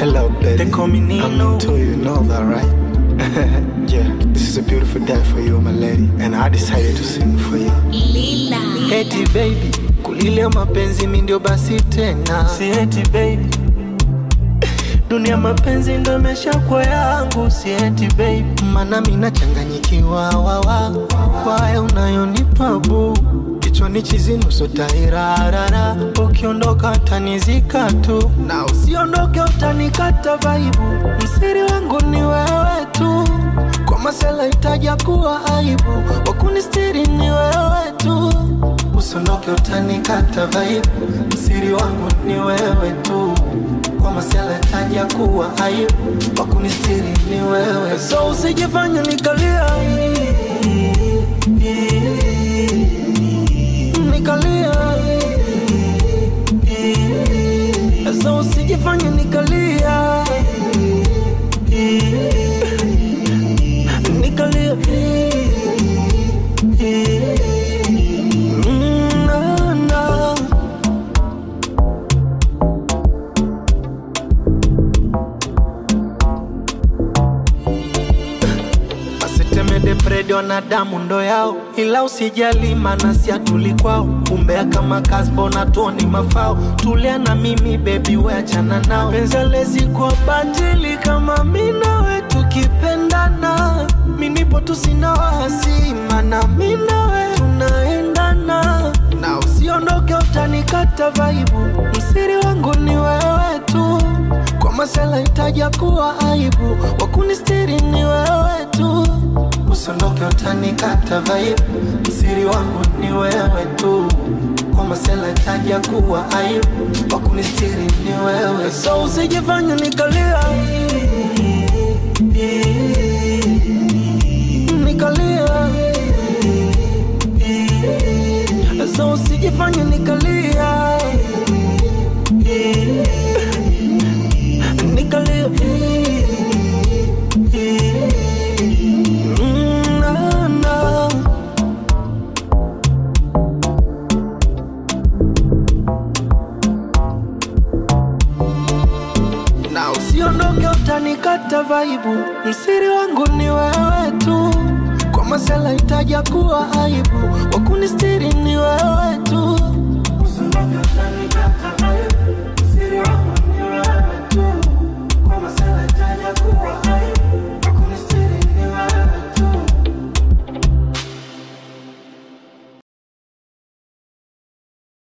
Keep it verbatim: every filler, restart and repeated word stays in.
Hello, baby. They call me Nino. I'm into you, know that, right? Yeah, this is a beautiful day for you, my lady. And I decided to sing for you. Lila. Eti baby, kulile mapenzi mi ndio basi tena. Si eti baby, dunia mapenzi ndo imeshakuwa yangu. Si eti baby, maana mimi nachanganyikiwa wawa kwa unayonipa boo. Kichwani chizi nusu tairarara. Ukiondoka utanizika tu, na usiondoke utanikata vaibu. Msiri wangu ni wewe tu, kwa masela itaja kuwa aibu. Wakunistiri ni wewe tu, usiondoke utanikata vaibu. Msiri wangu ni wewe tu, kwa masela itaja kuwa aibu. Wakunistiri ni wewe, so usijifanya nikalia. Nikalia, so usijifanya nikalia. Nikalia, mm, na, na. Asitemede predio na damu ndo yao, ila usijali mana siya tulikwao. Umbea kama kasbo na tuoni mafao. Tulia na mimi baby we achana nao. Penzelezi kwa batili kama mina we tukipendana. Minipo tusina wasi, mana mina we tunaendana. Na usiondoke utanikata vaibu. Msiri wangu ni wewe tu, kwa masela itaja kuwa aibu. Wakunistiri ni wewe tu, usiondoke utanikata vaibu. Msiri wangu ni wewe tu, kwa masela itaja kuwa aibu. Wakunistiri ni wewe, so usijifanya nikalia. Nikalia, so usijifanya nikalia. Nikalia, mm, na, na. Na usiondoke utanikata vaibu. Msiri wangu ni wewe tu, kwa masela itaja kuwa aibu. Wakunistiri ni wewe tu,